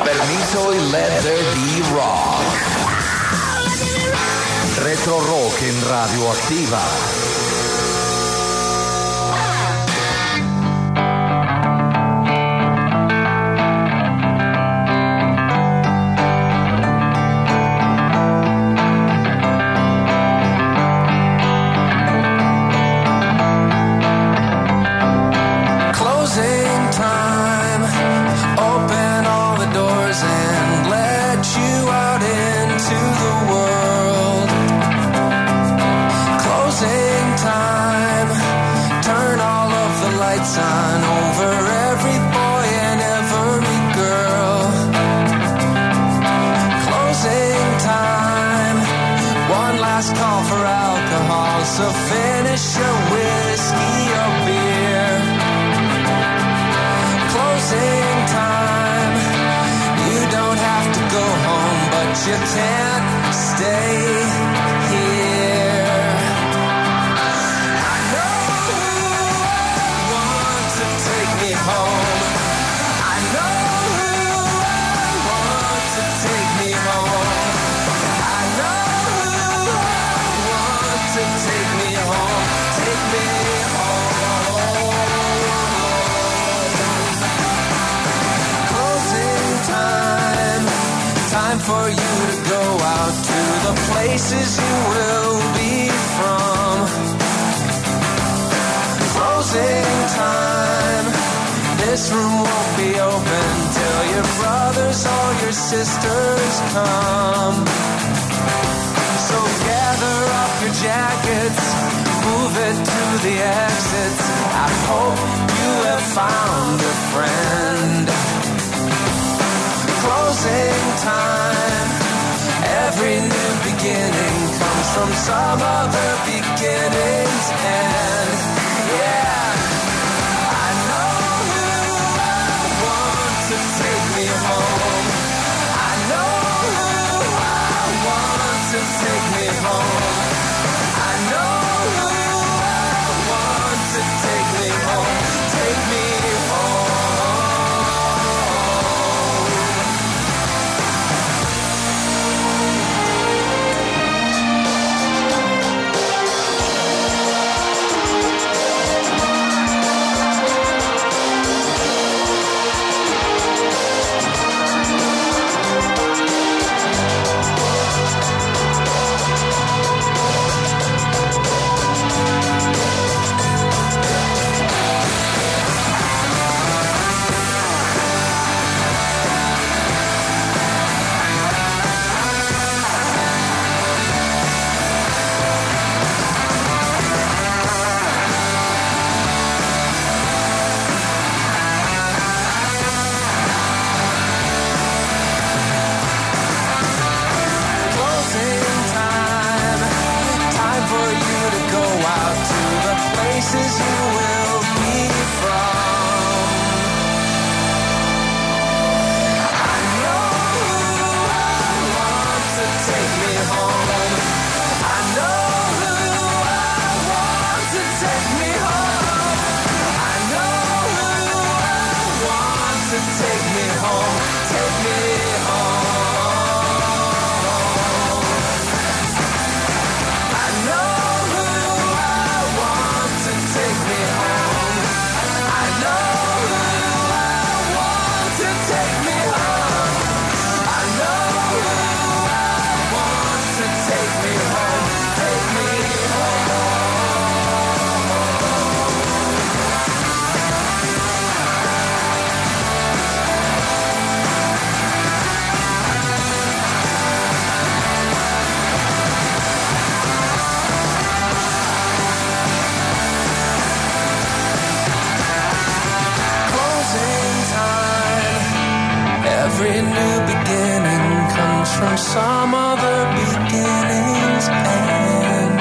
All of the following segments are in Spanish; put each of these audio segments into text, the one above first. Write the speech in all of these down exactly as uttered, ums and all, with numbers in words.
Permiso y Let There Be Rock. Retro Rock en Radioactiva. Sign over every boy and every girl. Closing time. One last call for alcohol, so finish your whiskey or beer. Closing time. You don't have to go home, but you can't stay here. Home. I know who I want to take me home. I know who I want to take me home. Take me home. Closing time. Time for you to go out to the places you will be from. Closing time. This room won't be open till your brothers or your sisters come. So gather up your jackets, move it to the exits. I hope you have found a friend. Closing time. Every new beginning comes from some other beginning's end. Yeah. Take me home. I know who I want to take me home. I know who I want to take me home. Take me home. Places you will be from. I know who I want to take me home. I know who I want to take me home. I know who I want to take me home. Take me home. I know take me home. I know who I want to take me home. I know who I want to take me home. Take me home. Every new beginning comes from some other beginning's end.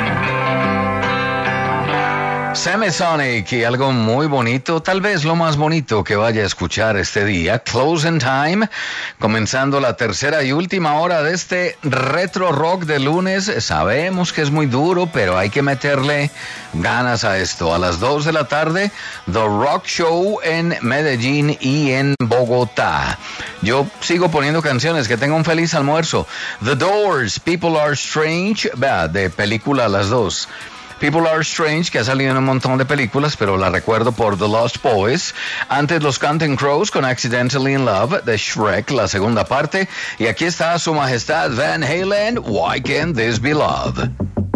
Semisonic y algo muy bonito, tal vez lo más bonito que vaya a escuchar este día, Closing Time, comenzando la tercera y última hora de este retro rock de lunes. Sabemos que es muy duro, pero hay que meterle ganas a esto. A las dos de la tarde, The Rock Show en Medellín y en Bogotá. Yo sigo poniendo canciones. Que tenga un feliz almuerzo. The Doors, People Are Strange, vea, de película las dos. People Are Strange, que ha salido en un montón de películas, pero la recuerdo por The Lost Boys. Antes los Counting Crows con Accidentally in Love, de Shrek, la segunda parte. Y aquí está Su Majestad Van Halen, Why Can't This Be Love?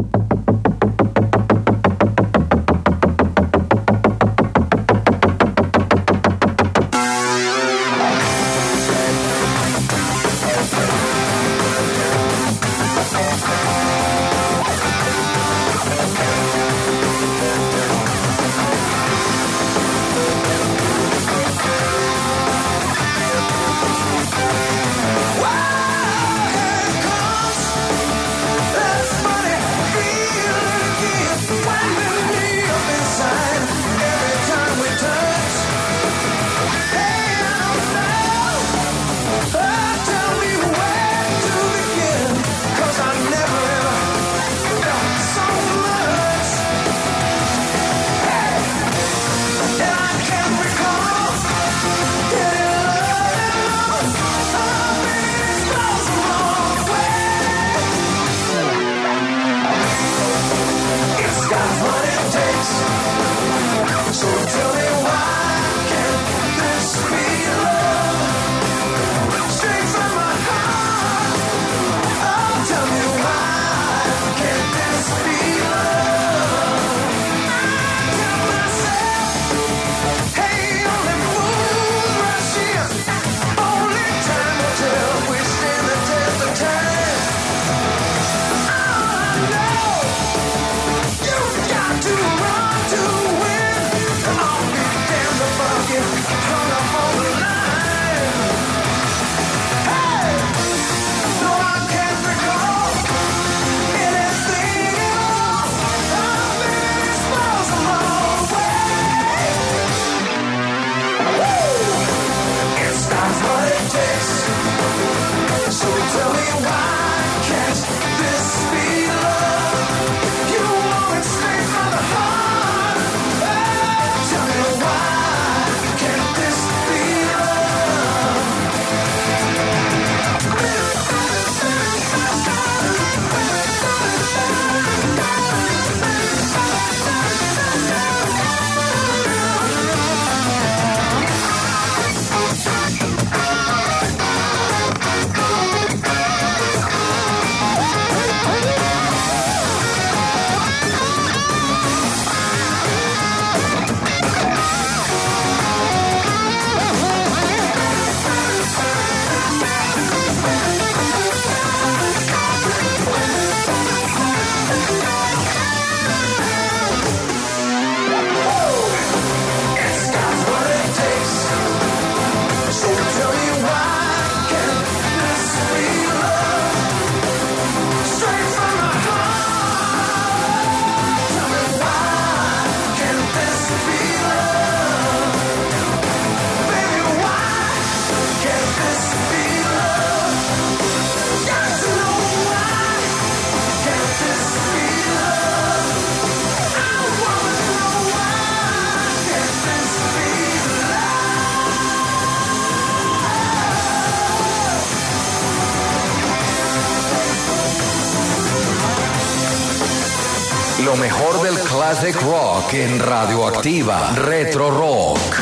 Lo mejor del classic rock en Radioactiva Retro Rock.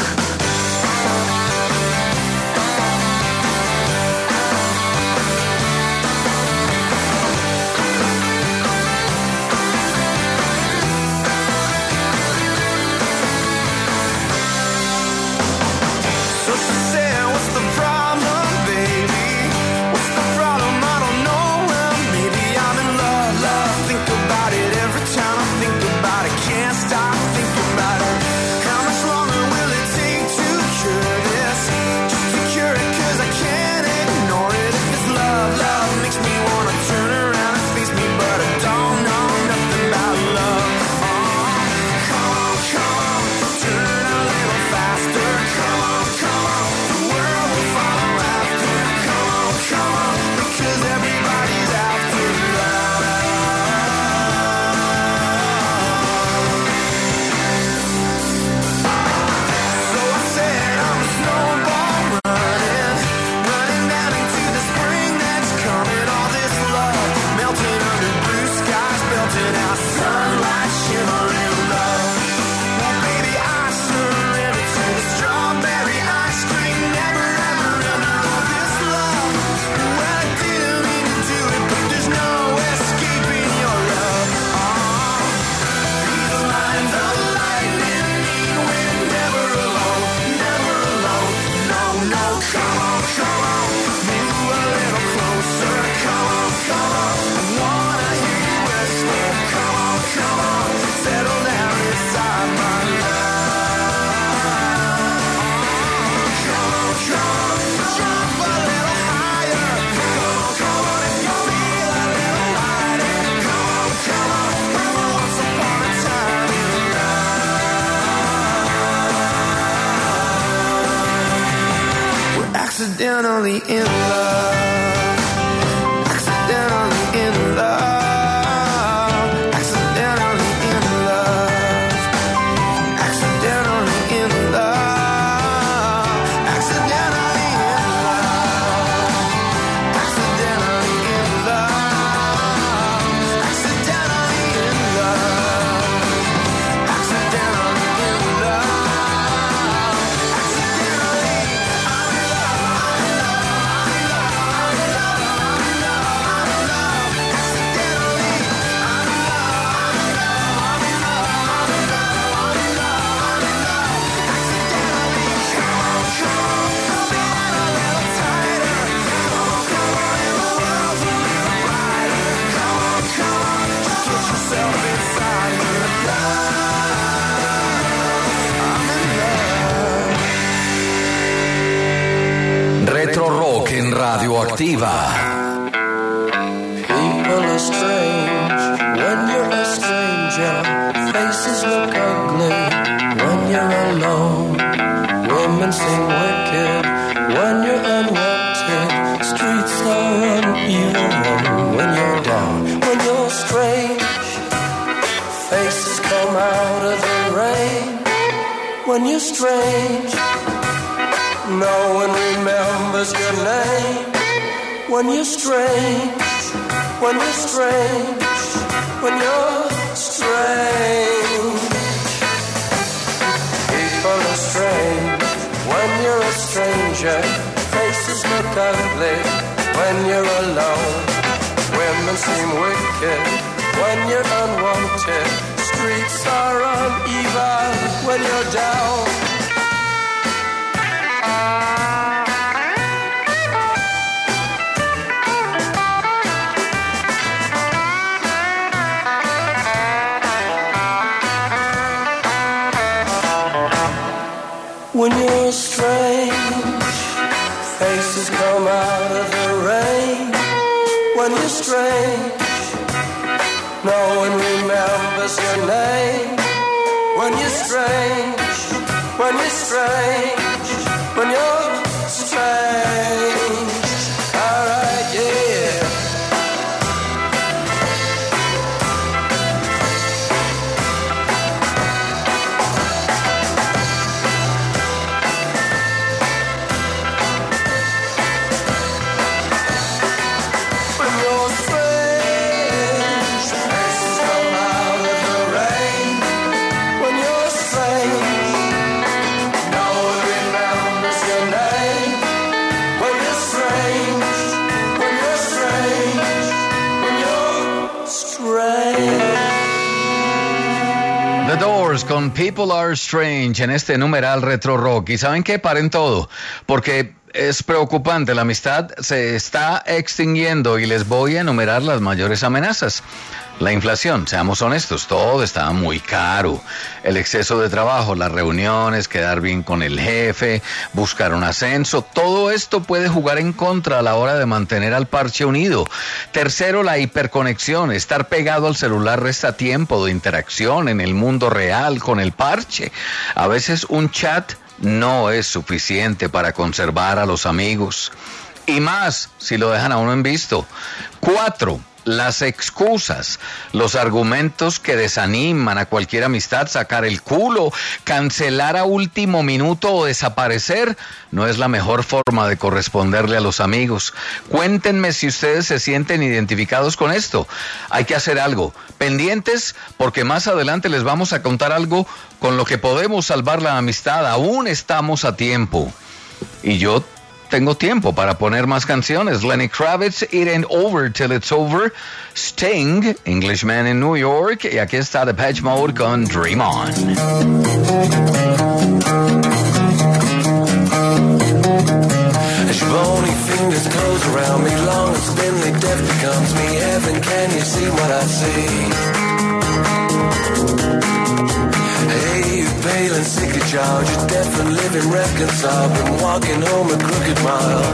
Can't stop thinking about it. How much longer will it take? Accidentally in love. Accidentally in love. Accidentally in love. Accidentally in love. Accidentally in love. Accidentally in love. Accidentally in love. Accidentally in love. Accidentally. Retro Rock en Radioactiva. People are strange when you're a stranger. Faces look ugly when you're alone. Women seem wicked when you're unwanted. Streets are uneven when you're down. When you're strange, faces come out of the rain. When you're strange, no one remembers your name. When you're strange, when you're strange, when you're strange. People are strange when you're a stranger. Faces look ugly when you're alone. Women seem wicked when you're unwanted. Streets are uneven when you're down. When you're strange, faces come out of the rain. When you're strange, no one remembers your name. When you're strange, when you're strange, when you're strange. Alright, yeah. Con People Are Strange en este numeral Retro Rock. Y ¿saben qué? Paren todo, porque es preocupante. La amistad se está extinguiendo y les voy a enumerar las mayores amenazas. La inflación, seamos honestos, todo está muy caro. El exceso de trabajo, las reuniones, quedar bien con el jefe, buscar un ascenso, todo esto puede jugar en contra a la hora de mantener al parche unido. Tercero, la hiperconexión, estar pegado al celular resta tiempo de interacción en el mundo real con el parche. A veces un chat no es suficiente para conservar a los amigos. Y más si lo dejan a uno en visto. Cuatro, las excusas, los argumentos que desaniman a cualquier amistad, sacar el culo, cancelar a último minuto o desaparecer, no es la mejor forma de corresponderle a los amigos. Cuéntenme si ustedes se sienten identificados con esto. Hay que hacer algo. Pendientes, porque más adelante les vamos a contar algo con lo que podemos salvar la amistad. Aún estamos a tiempo. Y yo tengo tiempo para poner más canciones. Lenny Kravitz, It Ain't Over Till It's Over. Sting, Englishman in New York. Y aquí está Depeche Mode con Dream On. As your bony fingers close around me, long as thinly death becomes me. Heaven, can you see what I see? Hey, you pale and sickly child, you're deaf and living reconciled. Been walking home a crooked mile.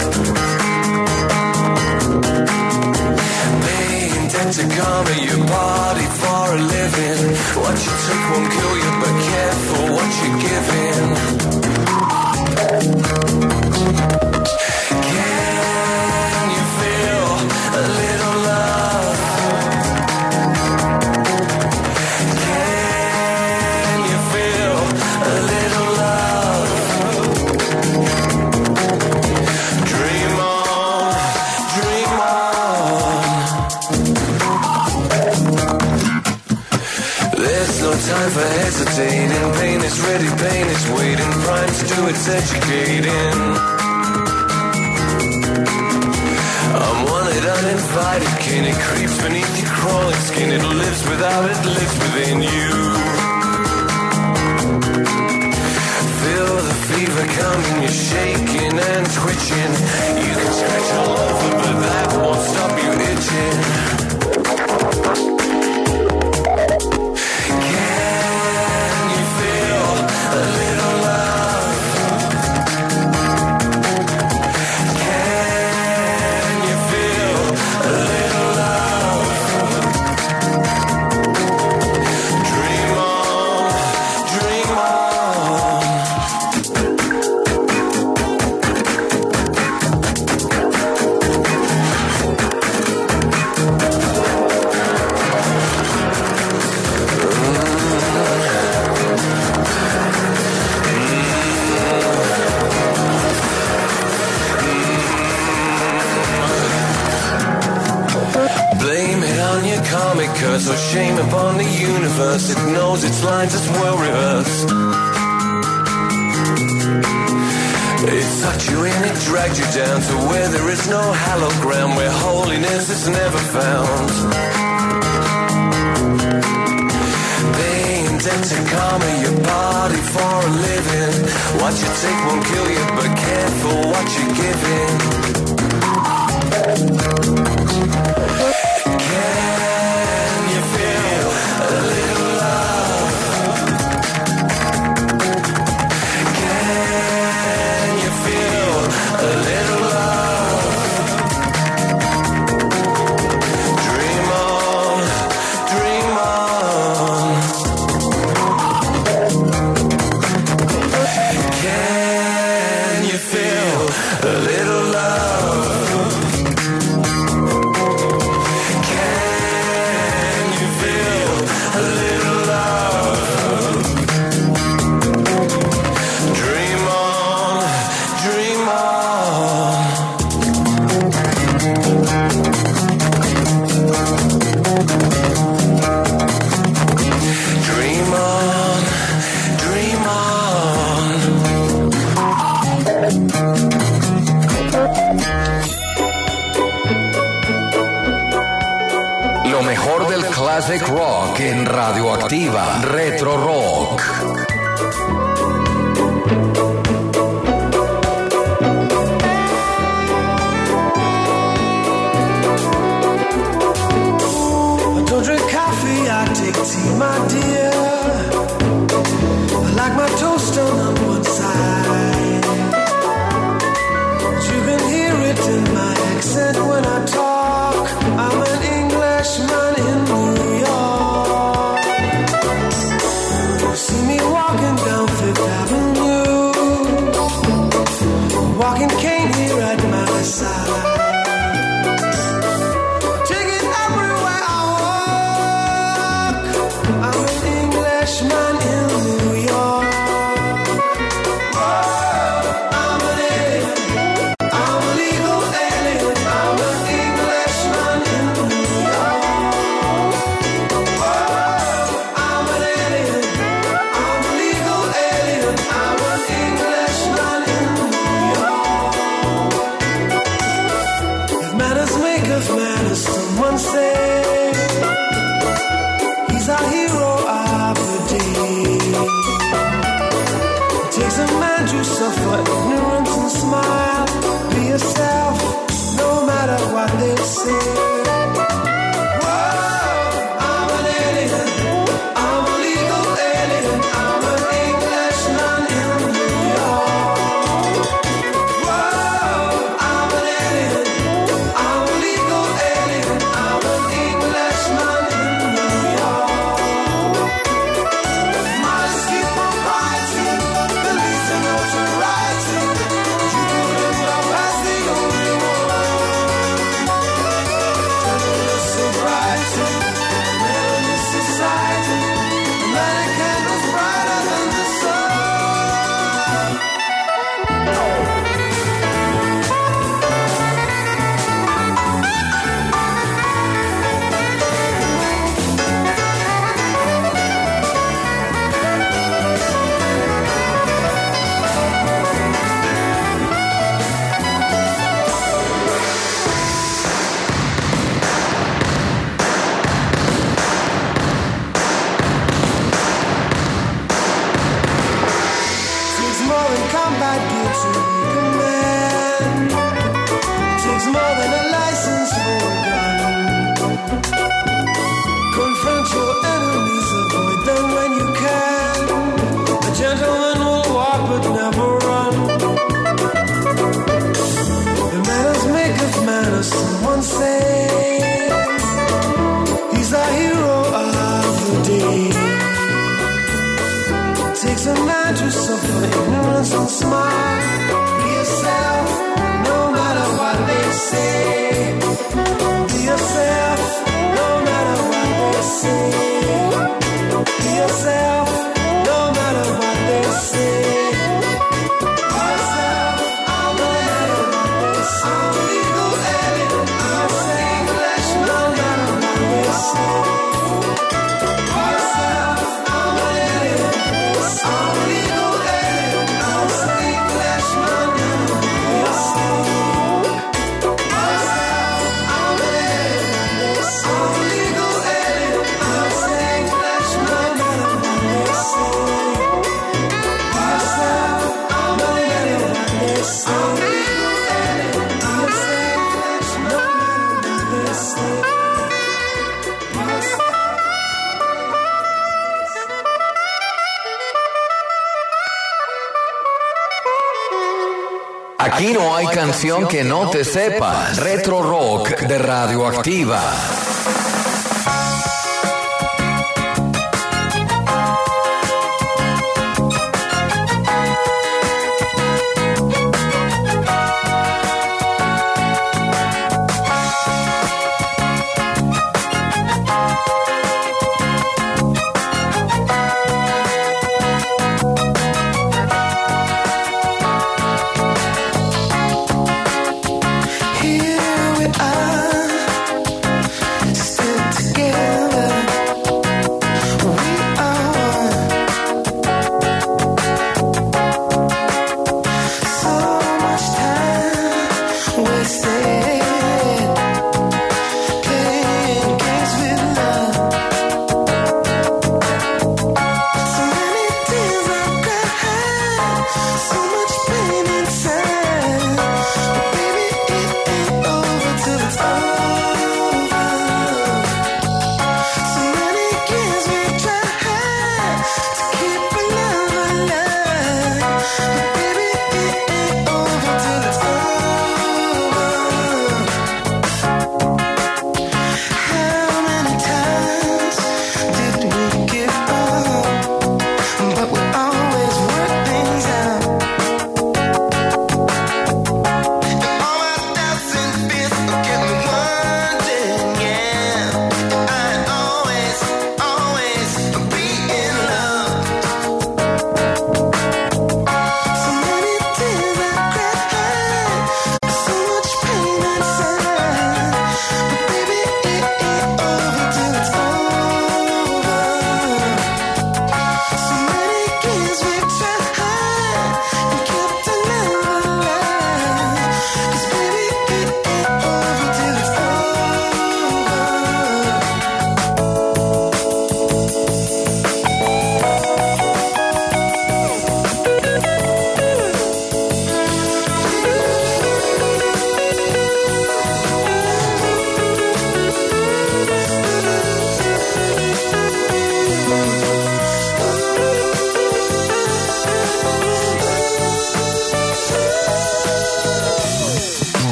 Paying debt to karma, you party for a living. What you took won't kill you, but careful what you're giving. is ready, pain is waiting, prime's do its educating. I'm wanted, uninvited, kin, it creeps beneath your crawling skin, it lives without, it lives within you. Feel the fever coming, you're shaking and twitching, you can scratch all over, but that won't stop you itching. Curse or shame upon the universe. It knows its lines as well rehearsed. It sucked you in, it dragged you down to where there is no hallowed ground, where holiness is never found. Pain, debt to karma, your body for a living. What you take won't kill you, but careful what you're giving. Classic Rock en Radioactiva, Retro Rock. I don't drink coffee, I take tea, my dear. I like my toast on one side. You can hear it in my accent when I talk. I'm an Englishman in New York. You see me walking down Fifth Avenue, walking cane here at my side. Take it everywhere I walk. I'm an Englishman in New York. I'm an alien. I'm a legal alien. I'm an Englishman in New York. I'm an alien. I'm a legal alien. I'm an Englishman in New York. say he's the hero of the day. Takes a man to suffer ignorance and smile. Be yourself, no matter what they say. Be yourself, no matter what they say. Be yourself, no matter what they say. Be yourself, no matter what they say. I'm legal alien, I'm English, no matter what they say. Be yourself, I'm an alien. I'm legal alien, I'm English, no matter what they say. Be yourself, I'm an alien. I'm legal alien, I'm English, no matter what they say. Be yourself, I'm an alien. I'm legal alien, I'm English, no matter what they say. Be yourself. Aquí no hay canción que no te sepas. Retro Rock de Radioactiva. Here we are, still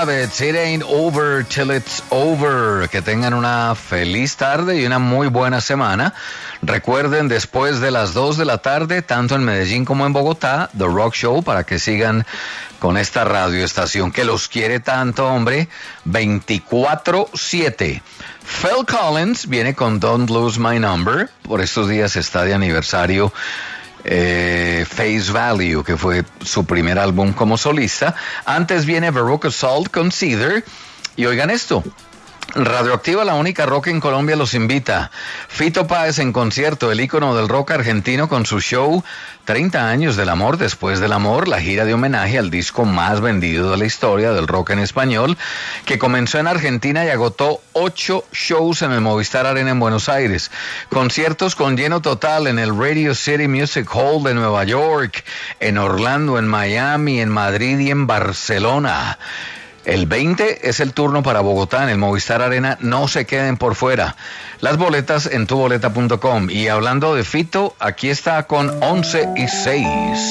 Rabbits, It Ain't Over Till It's Over. Que tengan una feliz tarde y una muy buena semana. Recuerden, después de las dos de la tarde, tanto en Medellín como en Bogotá, The Rock Show, para que sigan con esta radioestación que los quiere tanto, hombre, veinticuatro siete. Phil Collins viene con Don't Lose My Number. Por estos días está de aniversario eh, Face Value, que fue su primer álbum como solista. Antes viene Veruca Salt con Cedar. Y oigan esto. Radioactiva, la única rock en Colombia, los invita. Fito Páez en concierto, el ícono del rock argentino, con su show treinta años del amor después del amor, la gira de homenaje al disco más vendido de la historia del rock en español, que comenzó en Argentina y agotó ocho shows en el Movistar Arena en Buenos Aires. Conciertos con lleno total en el Radio City Music Hall de Nueva York, en Orlando, en Miami, en Madrid y en Barcelona. El veinte es el turno para Bogotá en el Movistar Arena. No se queden por fuera. Las boletas en tu boleta punto com. Y hablando de Fito, aquí está con once y seis.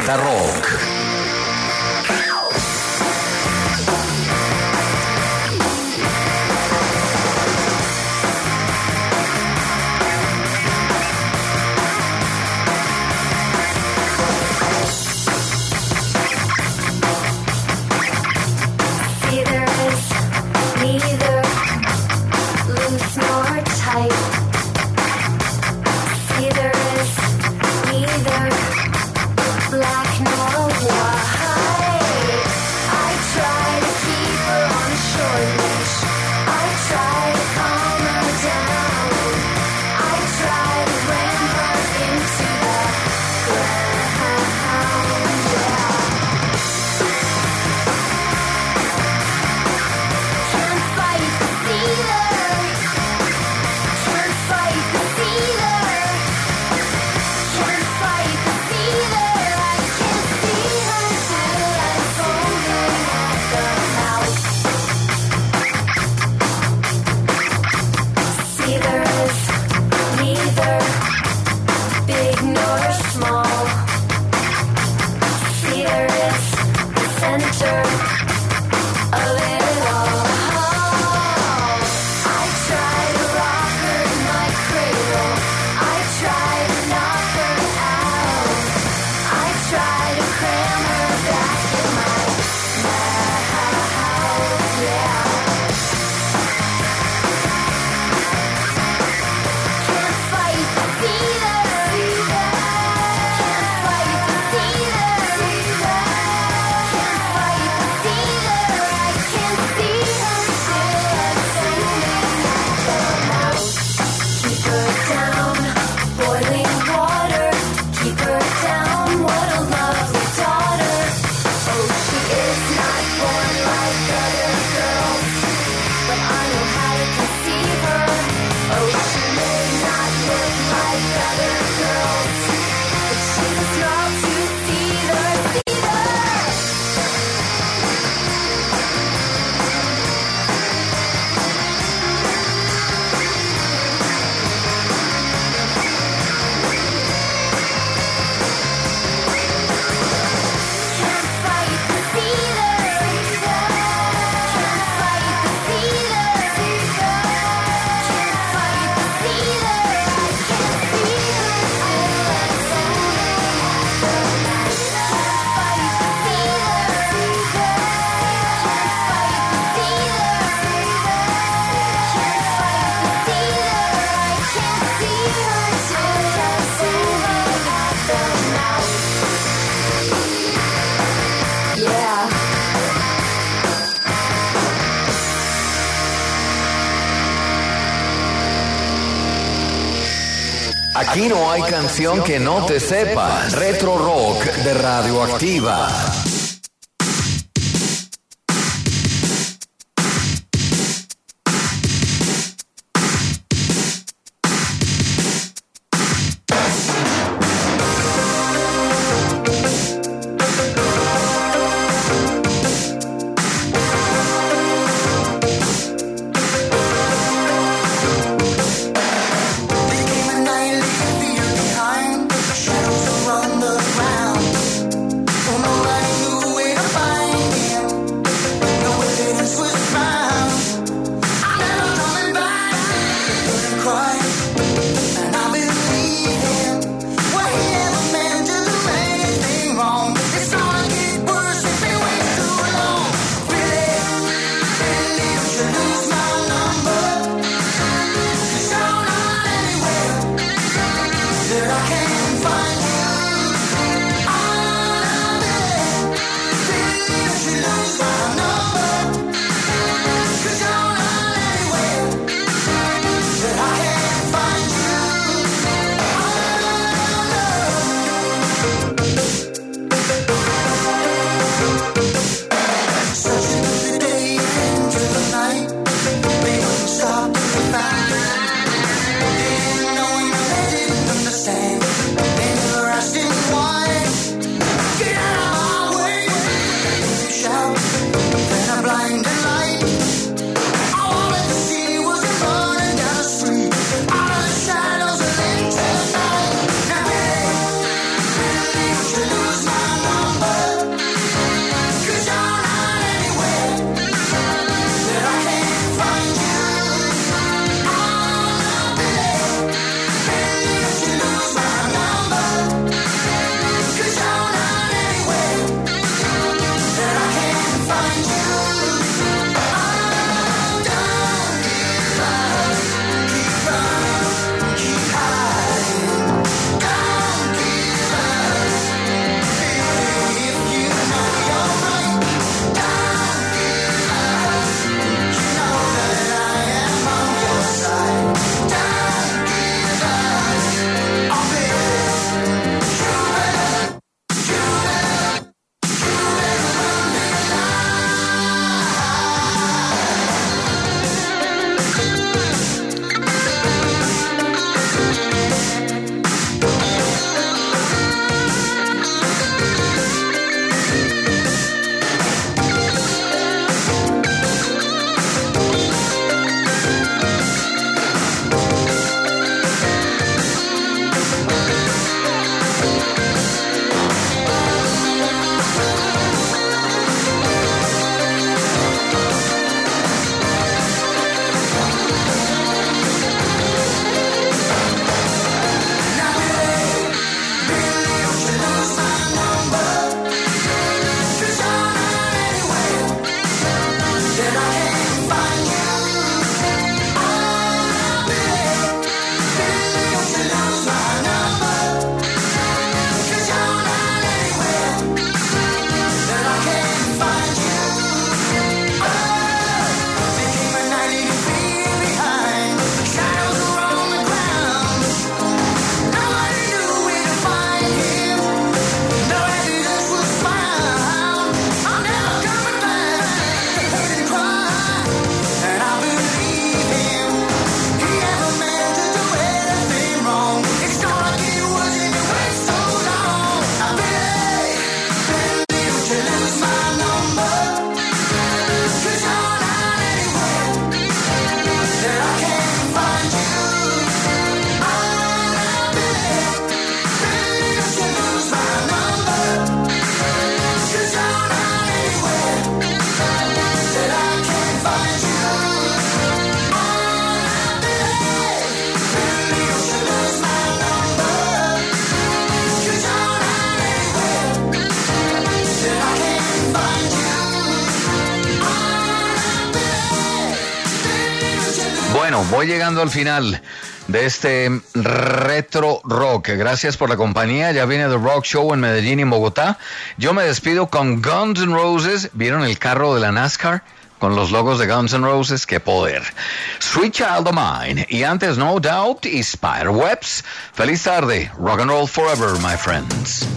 Planeta Rock. Aquí no hay canción que no te sepas. Retro Rock de Radioactiva. Shadows run the ground. Oh, nobody Bueno, voy llegando al final de este retro rock. Gracias por la compañía. Ya viene The Rock Show en Medellín y en Bogotá. Yo me despido con Guns N' Roses. ¿Vieron el carro de la NASCAR? Con los logos de Guns N' Roses, qué poder. Sweet Child of Mine. Y antes No Doubt y Spiderwebs. Feliz tarde. Rock and roll forever, my friends.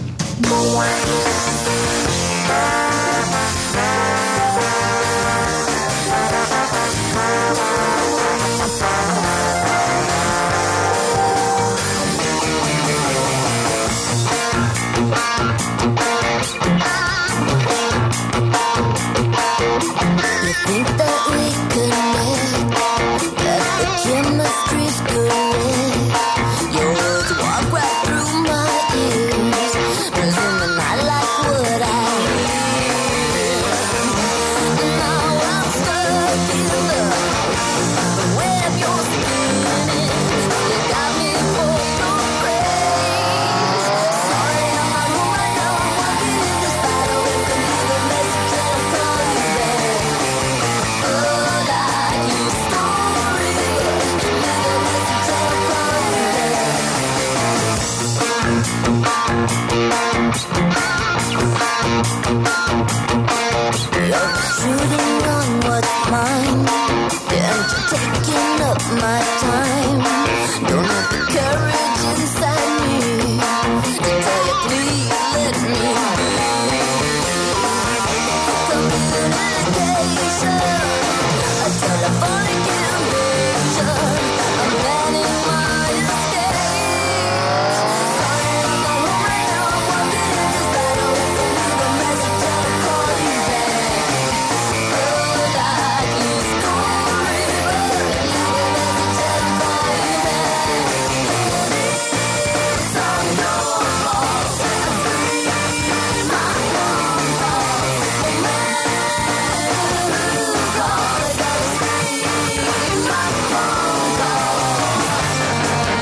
Think that we connect, that the chemistry's correct. Your words walk right through my ears, presuming I like what I hear. Now I'm stuck in love, the web you're spinning, you got me hooked on praise. Sorry, I'm not home right now, I'm walking in the spider with the leave a message and I'll call you back. You're shooting on what's mine, and you're taking up my time. Don't have the courage inside me to tell you, please let me be. Communication, a telephonic invasion, I'm planning my escape. Sorry, I'm not home right now, I'm walking in the spider with a leave a message and I'll call you back. Oh, like you stole river, leave a message and I'll call you back. It's all your fault, I'm free, my phone calls, no matter who calls, I gotta scream my phone calls.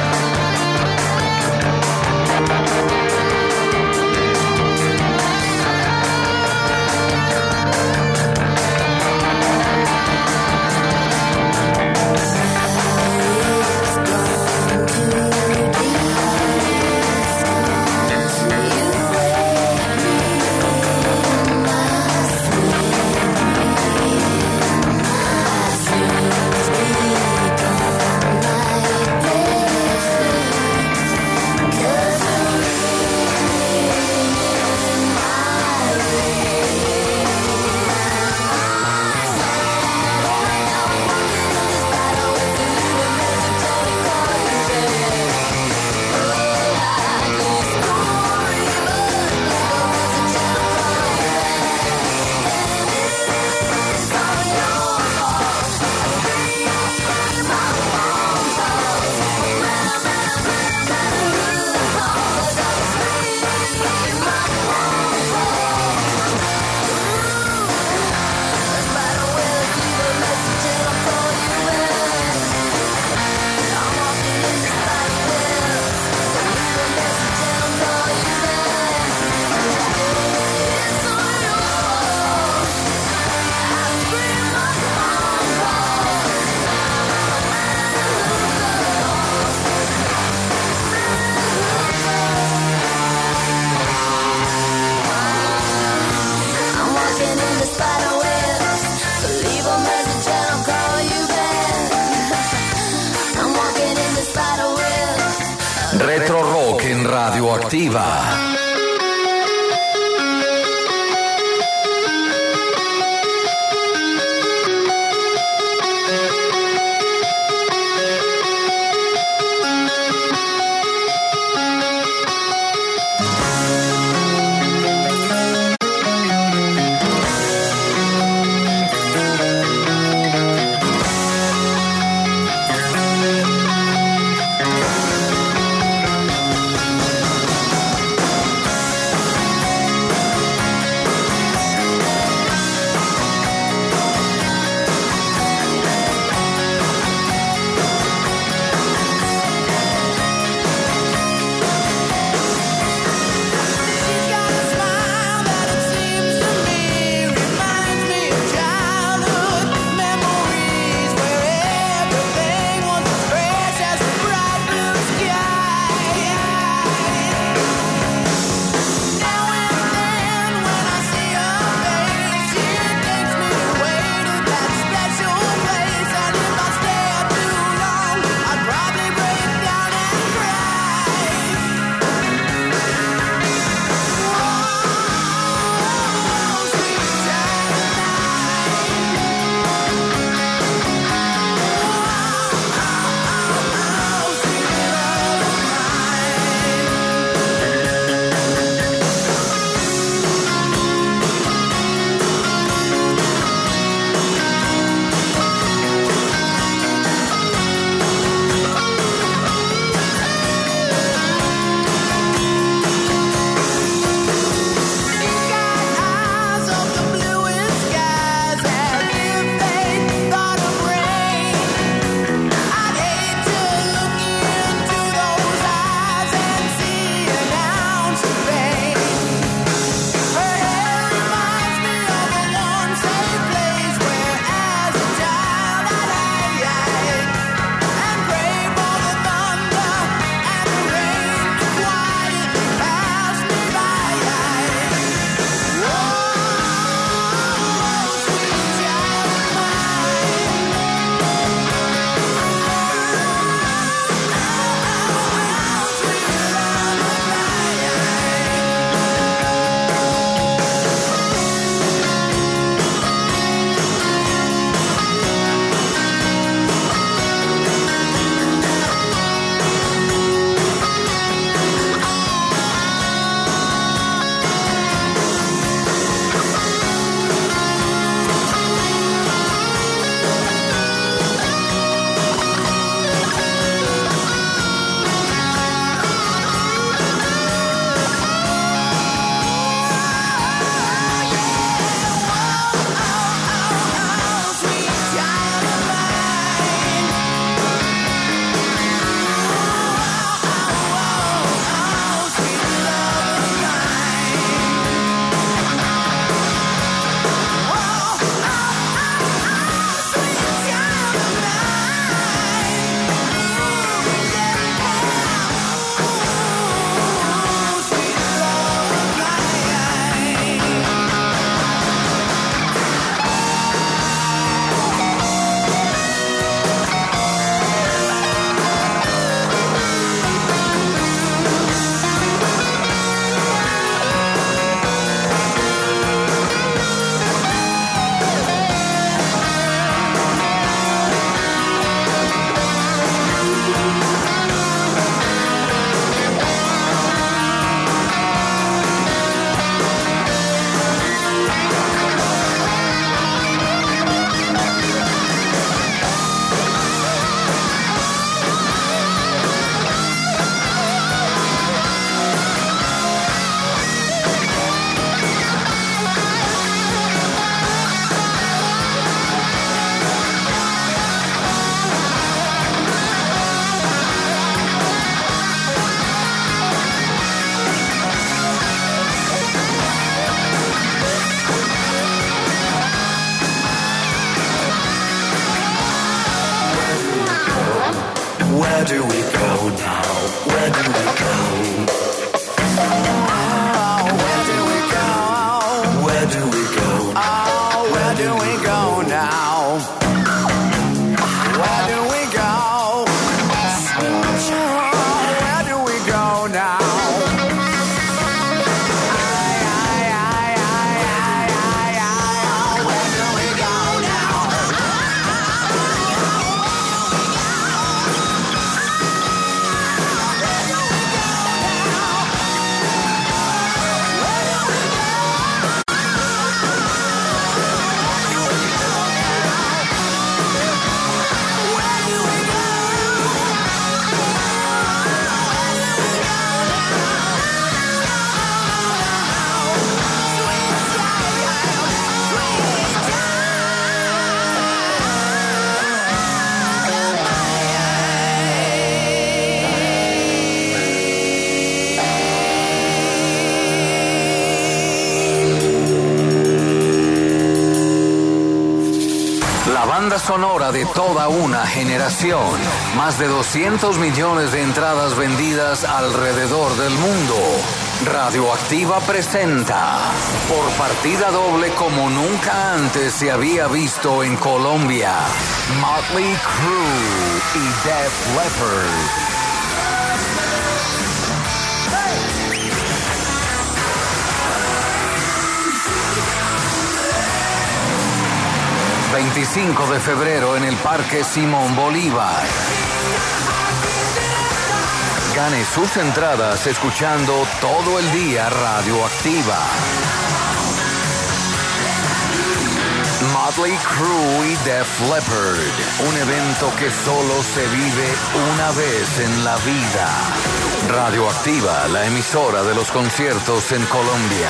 I'm walking in the spider web, so leave a message and I'll call you back. I'm walking in the spider web. Retro Rock en Radioactiva. banda sonora de toda una generación. Más de doscientos millones de entradas vendidas alrededor del mundo. Radioactiva presenta, por partida doble como nunca antes se había visto en Colombia, Motley Crue y Def Leppard. veinticinco de febrero en el Parque Simón Bolívar. Gane sus entradas escuchando todo el día Radioactiva. Motley Crue y Def Leppard, un evento que solo se vive una vez en la vida. Radioactiva, la emisora de los conciertos en Colombia.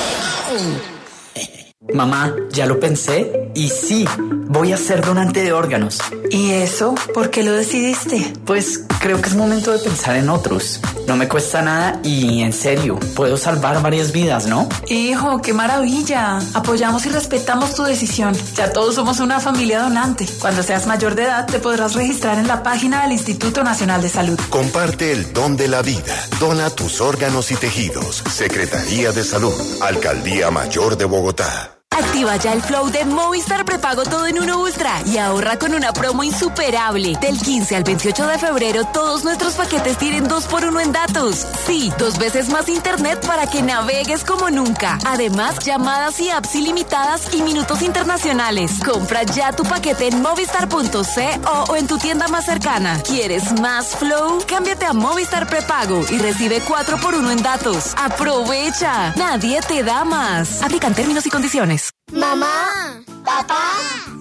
Mamá, ya lo pensé y sí, voy a ser donante de órganos. ¿Y eso? ¿Por qué lo decidiste? Pues creo que es momento de pensar en otros. No me cuesta nada y, en serio, puedo salvar varias vidas, ¿no? Hijo, qué maravilla. Apoyamos y respetamos tu decisión. Ya todos somos una familia donante. Cuando seas mayor de edad, te podrás registrar en la página del Instituto Nacional de Salud. Comparte el don de la vida. Dona tus órganos y tejidos. Secretaría de Salud. Alcaldía Mayor de Bogotá. Activa ya el flow de Movistar Prepago Todo en Uno Ultra y ahorra con una promo insuperable. Del quince al veintiocho de febrero, todos nuestros paquetes tienen dos por uno en datos. Sí, dos veces más internet para que navegues como nunca. Además, llamadas y apps ilimitadas y minutos internacionales. Compra ya tu paquete en movistar punto co o en tu tienda más cercana. ¿Quieres más flow? Cámbiate a Movistar Prepago y recibe cuatro por uno en datos. ¡Aprovecha! Nadie te da más. Aplican términos y condiciones. Mamá, papá,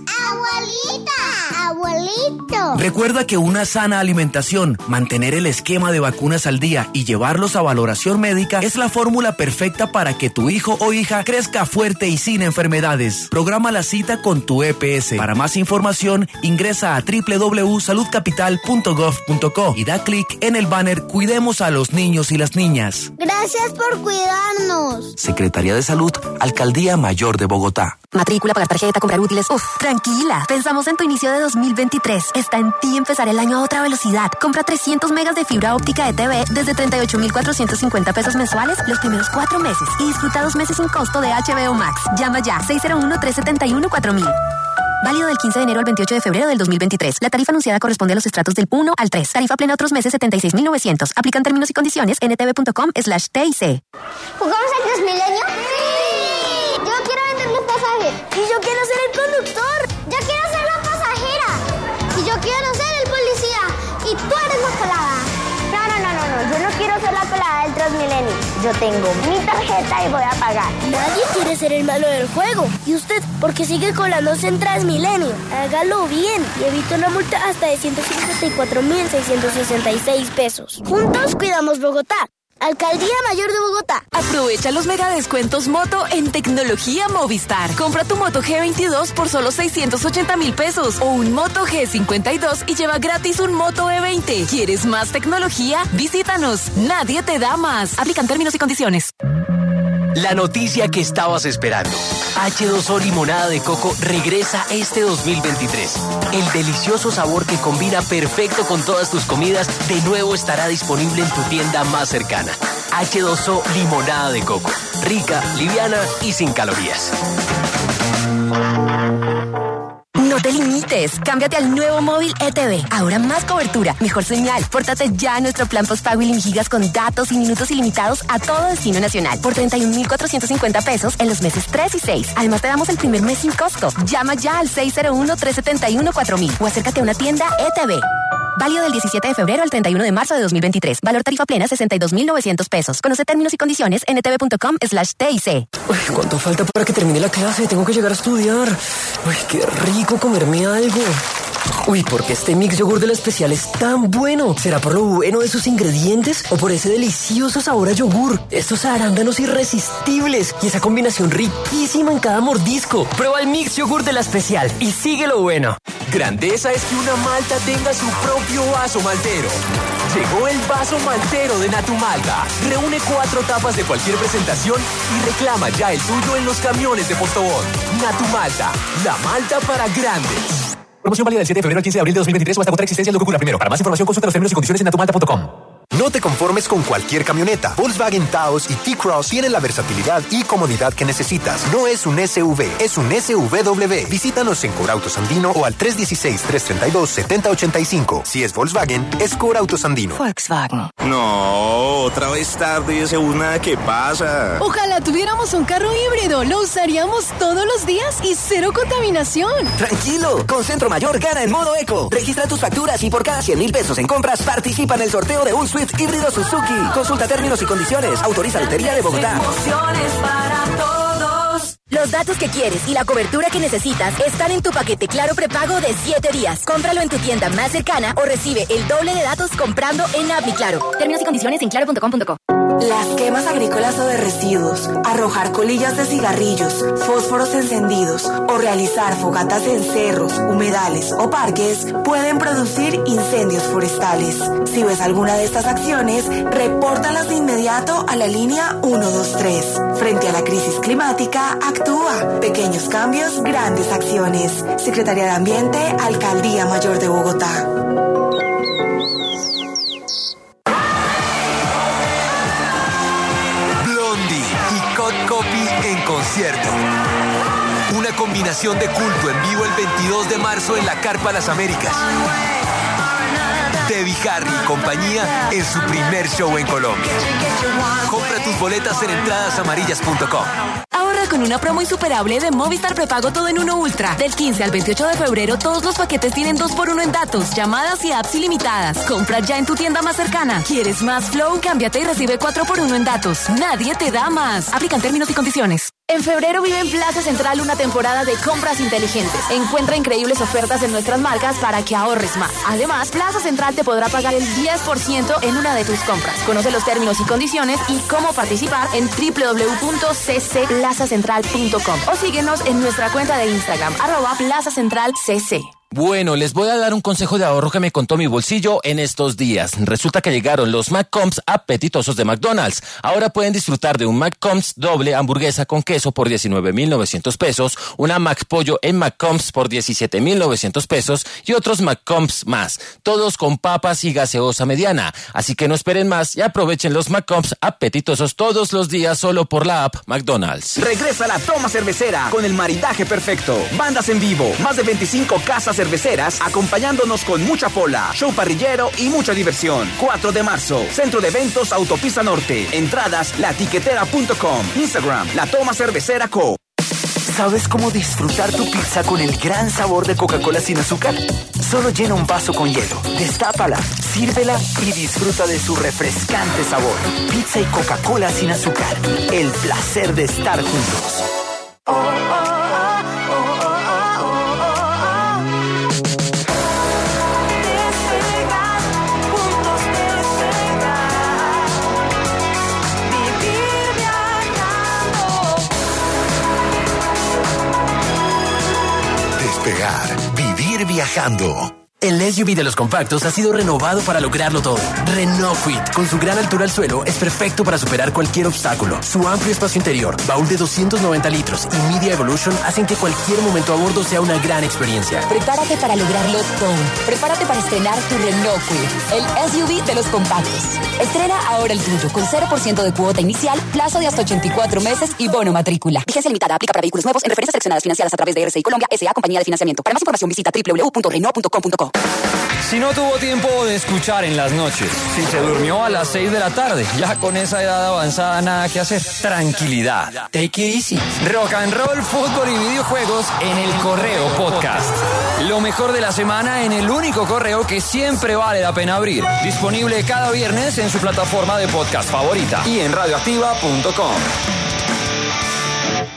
abuelita, abuelito. Recuerda que una sana alimentación, mantener el esquema de vacunas al día y llevarlos a valoración médica es la fórmula perfecta para que tu hijo o hija crezca fuerte y sin enfermedades. Programa la cita con tu E P S. Para más información, ingresa a doble u doble u doble u punto salud capital punto gov punto co y da clic en el banner Cuidemos a los niños y las niñas. Gracias por cuidarnos. Secretaría de Salud, Alcaldía Mayor de Bogotá. Matrícula, pagar tarjeta, comprar útiles. Uf, tranquila. Pensamos en tu inicio de dos mil veintitrés. Está en ti empezar el año a otra velocidad. Compra trescientos megas de fibra óptica de T V desde treinta y ocho mil cuatrocientos cincuenta pesos mensuales los primeros cuatro meses y disfruta dos meses sin costo de H B O Max. Llama ya seis cero uno, tres siete uno, cuatro mil. Válido del quince de enero al veintiocho de febrero del dos mil veintitrés. La tarifa anunciada corresponde a los estratos del uno al tres. Tarifa plena otros meses setenta y seis mil novecientos. Aplican términos y condiciones en etv punto com slash T I C. ¿Jugamos al Transmilenio? ¡Sí! Yo quiero vender los pasajes. Y yo quiero ser el conductor. Yo quiero ser la pasajera. Y yo quiero ser el policía. Y tú eres la pelada. No, no, no, no, no. Yo no quiero ser la pelada del Transmilenio. Yo tengo mi tarjeta y voy a pagar. Nadie quiere ser el malo del juego. ¿Y usted por qué sigue colándose en Transmilenio? Hágalo bien y evite una multa hasta de ciento cincuenta y cuatro mil seiscientos sesenta y seis pesos. Juntos cuidamos Bogotá. Alcaldía Mayor de Bogotá. Aprovecha los mega descuentos moto en tecnología Movistar. Compra tu Moto G veintidós por solo seiscientos ochenta mil pesos o un Moto G cincuenta y dos y lleva gratis un Moto E veinte. ¿Quieres más tecnología? Visítanos. Nadie te da más. Aplican términos y condiciones. La noticia que estabas esperando. H dos O Limonada de Coco regresa este dos mil veintitrés. El delicioso sabor que combina perfecto con todas tus comidas de nuevo estará disponible en tu tienda más cercana. H dos O Limonada de Coco. Rica, liviana y sin calorías. No te limites, cámbiate al nuevo móvil E T V. Ahora más cobertura, mejor señal. Pórtate ya a nuestro plan postpago gigas con datos y minutos ilimitados a todo destino nacional por treinta y un mil cuatrocientos cincuenta pesos en los meses tres y seis. Además te damos el primer mes sin costo. Llama ya al seis cero uno, tres siete uno, cuatro mil o acércate a una tienda E T V. Válido del diecisiete de febrero al treinta y uno de marzo de dos mil veintitrés. Valor tarifa plena sesenta y dos mil novecientos pesos. Conoce términos y condiciones en etv punto com slash T I C. Uy, ¿cuánto falta para que termine la clase? Tengo que llegar a estudiar. Uy, qué rico comerme algo. Uy, ¿por qué este mix yogur de la especial es tan bueno? ¿Será por lo bueno de sus ingredientes o por ese delicioso sabor a yogur? Estos arándanos irresistibles y esa combinación riquísima en cada mordisco. Prueba el mix yogur de la especial y sigue lo bueno. Grandeza es que una malta tenga su propio vaso maltero. Llegó el vaso maltero de Natumalta. Reúne cuatro tapas de cualquier presentación y reclama ya el tuyo en los camiones de Postobón. Natumalta, la malta para grandes. Promoción válida del siete de febrero al quince de abril de dos mil veintitrés o hasta contra existencia del Docupula primero. Para más información consulta los términos y condiciones en atumalta punto com. No te conformes con cualquier camioneta. Volkswagen Taos y T-Cross tienen la versatilidad y comodidad que necesitas. No es un S U V, es un S U V W. Visítanos en Corautos Andino o al tres uno seis, tres tres dos, siete cero ocho cinco. Si es Volkswagen, es Corautos Andino. Volkswagen. No, otra vez tarde ese bus, nada que pasa. Ojalá tuviéramos un carro híbrido. Lo usaríamos todos los días y cero contaminación. Tranquilo, con Centro Mayor gana en modo eco. Registra tus facturas y por cada cien mil pesos en compras participa en el sorteo de un Swift híbrido Suzuki. Consulta términos y condiciones. Autoriza Lotería de Bogotá. Emociones para todos. Los datos que quieres y la cobertura que necesitas están en tu paquete Claro prepago de siete días. Cómpralo en tu tienda más cercana o recibe el doble de datos comprando en App Mi Claro. Términos y condiciones en claro punto com punto co. Las quemas agrícolas o de residuos, arrojar colillas de cigarrillos, fósforos encendidos o realizar fogatas en cerros, humedales o parques pueden producir incendios forestales. Si ves alguna de estas acciones, repórtalas de inmediato a la línea uno dos tres. Frente a la crisis climática, actúa. Pequeños cambios, grandes acciones. Secretaría de Ambiente, Alcaldía Mayor de Bogotá. Copy en concierto. Una combinación de culto en vivo el veintidós de marzo en la Carpa Las Américas. Debbie Harry y compañía en su primer show en Colombia. Compra tus boletas en entradas amarillas punto com. Ahorra con una promo insuperable de Movistar Prepago Todo en Uno Ultra. Del quince al veintiocho de febrero, todos los paquetes tienen dos por uno en datos, llamadas y apps ilimitadas. Compra ya en tu tienda más cercana. ¿Quieres más Flow? Cámbiate y recibe cuatro por uno en datos. Nadie te da más. Aplican términos y condiciones. En febrero vive en Plaza Central una temporada de compras inteligentes. Encuentra increíbles ofertas en nuestras marcas para que ahorres más. Además, Plaza Central te podrá pagar el diez por ciento en una de tus compras. Conoce los términos y condiciones y cómo participar en doble u doble u doble u punto c c plaza central punto com o síguenos en nuestra cuenta de Instagram, arroba Plaza Central C C. Bueno, les voy a dar un consejo de ahorro que me contó mi bolsillo en estos días. Resulta que llegaron los McCombs apetitosos de McDonald's. Ahora pueden disfrutar de un McCombs doble hamburguesa con queso por diecinueve mil novecientos pesos, una McPollo en McCombs por diecisiete mil novecientos pesos y otros McCombs más, todos con papas y gaseosa mediana. Así que no esperen más y aprovechen los McCombs apetitosos todos los días solo por la app McDonald's. Regresa la toma cervecera con el maridaje perfecto. Bandas en vivo, más de veinticinco casas cerveceras acompañándonos con mucha pola, show parrillero y mucha diversión. cuatro de marzo, Centro de Eventos Autopista Norte. Entradas latiquetera punto com. Instagram, La Toma Cervecera Co. ¿Sabes cómo disfrutar tu pizza con el gran sabor de Coca-Cola sin azúcar? Solo llena un vaso con hielo, destápala, sírvela y disfruta de su refrescante sabor. Pizza y Coca-Cola sin azúcar. El placer de estar juntos. Oh, oh. Despegar, vivir viajando. El S U V de los compactos ha sido renovado para lograrlo todo. Renault Kwid, con su gran altura al suelo, es perfecto para superar cualquier obstáculo. Su amplio espacio interior, baúl de doscientos noventa litros y Media Evolution hacen que cualquier momento a bordo sea una gran experiencia. Prepárate para lograrlo todo. Prepárate para estrenar tu Renault Kwid, el S U V de los compactos. Estrena ahora el tuyo, con cero por ciento de cuota inicial, plazo de hasta ochenta y cuatro meses y bono matrícula. Vigencia limitada, aplica para vehículos nuevos en referencias seleccionadas financiadas a través de R C I Colombia, S A Compañía de Financiamiento. Para más información visita doble u doble u doble u punto renault punto com punto co. Si no tuvo tiempo de escuchar en las noches, si se durmió a las seis de la tarde, ya con esa edad avanzada nada que hacer. Tranquilidad. Take it easy. Rock and roll, fútbol y videojuegos en El Correo Podcast. Lo mejor de la semana en el único correo que siempre vale la pena abrir. Disponible cada viernes en su plataforma de podcast favorita y en radioactiva punto com.